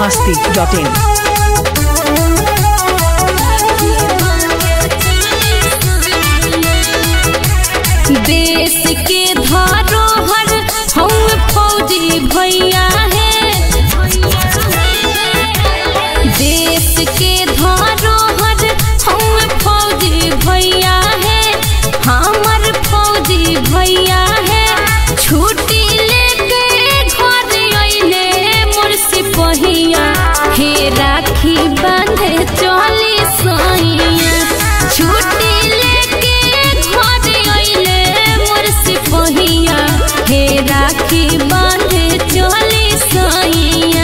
masti.in। देश के धरोहर हम फौजी भैया है। देश के धरोहर हम फौजी भैया है। हमर फौजी भैया है। छुट्टी लेके घर अइले मोर सिपहिया हे राखी बांधे चली सैया। छुट्टी लेके घर अइले मोर सिपहिया हे राखी बांधे चली सैया।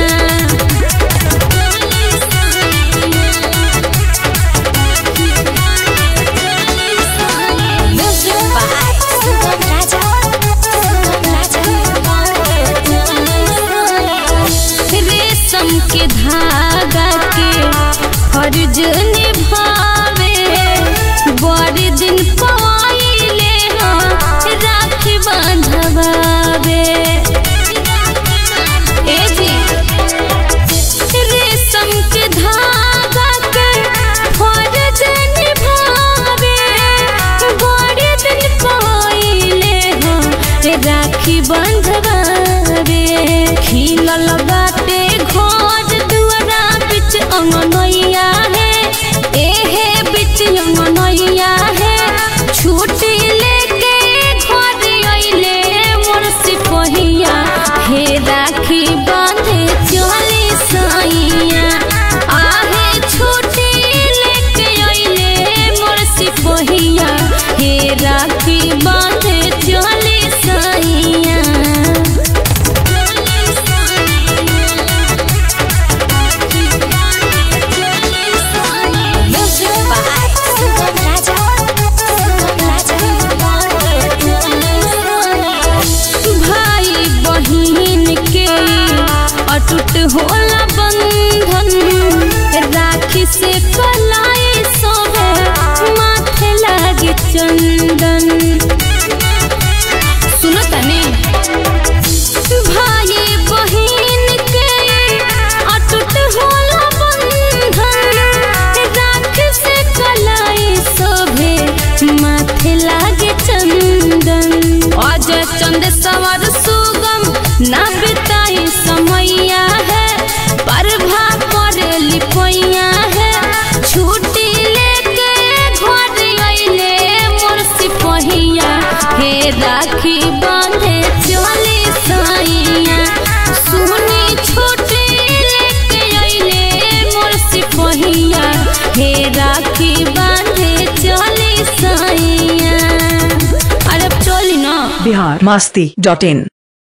रेशम के धागा के फर्ज निभावे बड़े दिन पवाइले राखी बांधवावे। रेशम के धागा के फर्ज निभावे बड़े दिन पवाइले राखी बांधवावे। खिलल बाटे घर दुआरा बिच अंगनैया है। एहे बिच अंगनैया है। छुट्टी लेके घर अइले मोर सिपहिया हे राखी बांधे चली सैया। आहे छुट्टी लेके अइले मोर सिपहिया हे राखी बांधे चली सैया। अटूट होला बंधन राखी से कलाई सोहे माथे लागे चंदन। सुनो तने भाई बहिन के अटूट होला बंधन राखी से कलाई सोहे माथे लागे चंदन। अजय चंद सवर सुगम ना बिताई समैया है। परभा करेली पैया है। छुट्टी लेके घर अइले मोर सिपहिया हे राखी बांधे चली सैया। सुनी छुट्टी लेके अइले मोर सिपहिया हे राखी बांधे चली सैया। अरे चली ना बिहार masti.in।